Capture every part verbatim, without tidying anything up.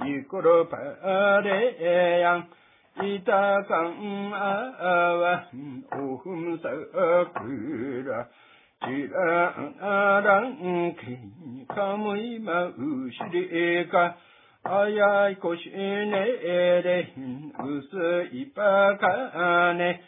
이끌어 바래양 이다강 아와 오흠사그라 지랑아랑 기카무이 마우시리가 아야이 고시네레 우스 이빠가네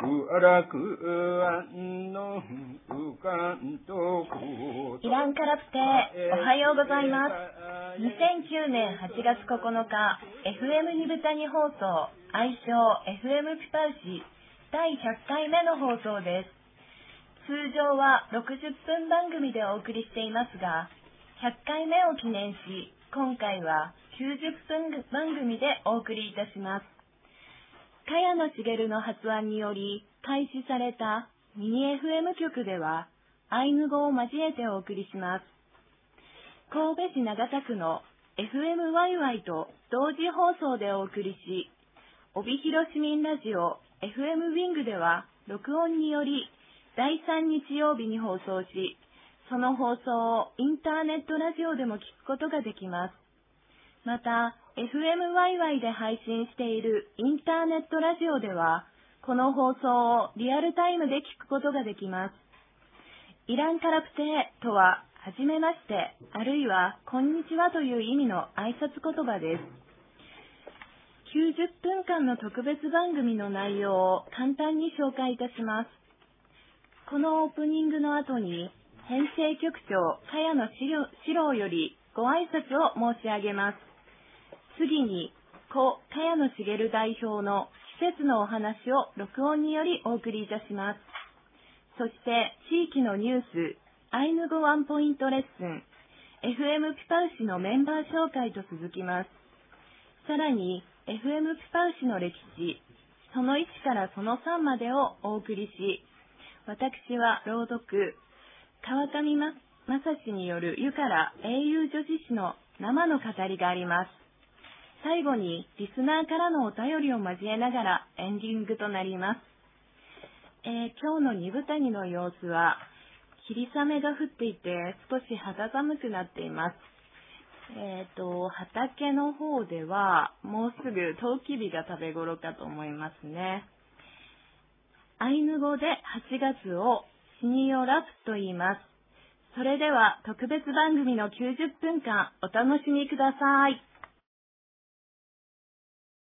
イランからプテおはようございます。にせんきゅうねんはちがつここのか エフエム にぶたに放送愛称 エフエム ピパウシだいひゃっかいめの放送です。通常はろくじゅっぷん番組でお送りしていますが、ひゃっかいめを記念し今回はきゅうじゅっぷん番組でお送りいたします。茅野茂の発案により開始されたミニ エフエム 局ではアイヌ語を交えてお送りします。神戸市長田区の エフエムワイワイ と同時放送でお送りし、帯広市民ラジオ エフエム ウィングでは録音によりだいさん日曜日に放送し、その放送をインターネットラジオでも聞くことができます。また、エフエムワイワイ で配信しているインターネットラジオでは、この放送をリアルタイムで聞くことができます。イランカラプテーとは、はじめまして、あるいは、こんにちはという意味の挨拶言葉です。きゅうじゅっぷんかんの特別番組の内容を簡単に紹介いたします。このオープニングの後に、編成局長、茅野史郎よりご挨拶を申し上げます。次に、故・茅野茂代表の季節のお話を録音によりお送りいたします。そして、地域のニュース、アイヌ語ワンポイントレッスン、エフエム ピパウシのメンバー紹介と続きます。さらに、エフエム ピパウシの歴史、そのいちからそのさんまでをお送りし、私は朗読、川上正史による湯から英雄女子誌の生の語りがあります。最後にリスナーからのお便りを交えながらエンディングとなります。えー、今日の二部谷の様子は霧雨が降っていて少し肌寒くなっています。えーと、畑の方ではもうすぐトウキビが食べ頃かと思いますね。アイヌ語ではちがつをシニヨラプと言います。それでは特別番組のきゅうじゅっぷんかんお楽しみください。